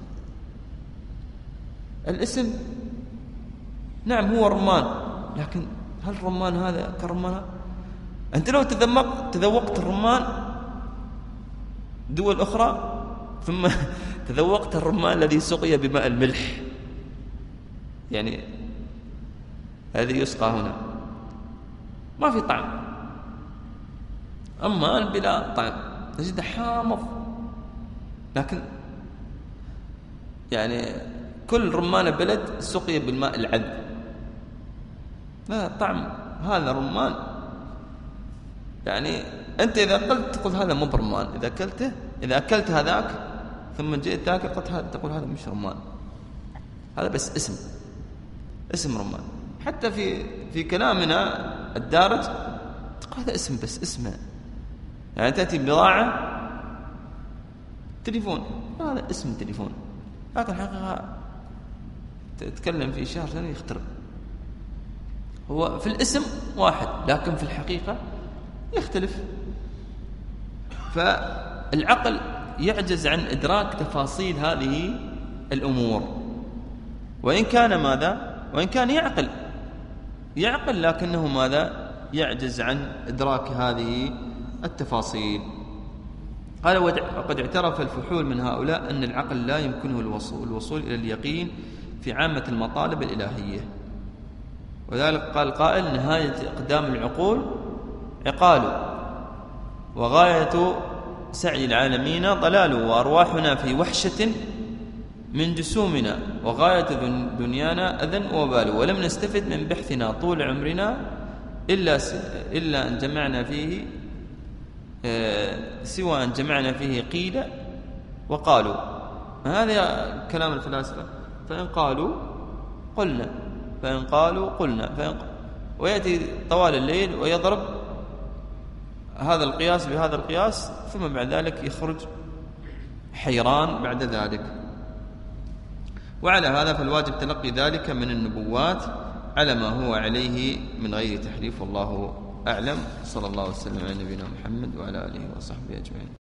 الاسم نعم هو رمان، لكن هل الرمان هذا كرمان؟ أنت لو تذوقت الرمان دول أخرى ثم تذوقت الرمان الذي سقي بماء الملح، يعني هذه يسقى هنا ما في طعم، أما بلا طعم تجد حامض، لكن يعني كل رمان بلد سقي بالماء العذب، لا طعم هذا رمان. يعني أنت إذا قلت تقول هذا مو برمان، إذا أكلت هذاك ثم جئت تاكل قلت هذا، تقول هذا مش رمان، هذا بس اسم رمان. حتى في كلامنا الدارج تقول هذا اسم، بس اسمه، يعني تأتي بضاعة تليفون، هذا اسم تليفون، لكن الحقيقة تتكلم في شهر ثاني يخترب. هو في الاسم واحد لكن في الحقيقة يختلف. فالعقل يعجز عن إدراك تفاصيل هذه الأمور، وإن كان ماذا؟ وإن كان يعقل لكنه ماذا؟ يعجز عن إدراك هذه التفاصيل. قال: وقد اعترف الفحول من هؤلاء أن العقل لا يمكنه الوصول إلى اليقين في عامة المطالب الإلهية، وذلك قال قائل: نهاية إقدام العقول عقال، وغاية سعي العالمين ضلال، وأرواحنا في وحشة من جسومنا، وغاية دنيانا أذى وبال، ولم نستفد من بحثنا طول عمرنا إلا أن جمعنا فيه سوى أن جمعنا فيه قيل وقالوا. هذا كلام الفلاسفة. فإن قالوا قلنا، فإن قالوا قلنا، ويأتي طوال الليل ويضرب هذا القياس بهذا القياس، ثم بعد ذلك يخرج حيران بعد ذلك. وعلى هذا فالواجب تلقي ذلك من النبوات على ما هو عليه من غير تحريف، والله أعلم. صلى الله وسلم على نبينا محمد وعلى آله وصحبه أجمعين.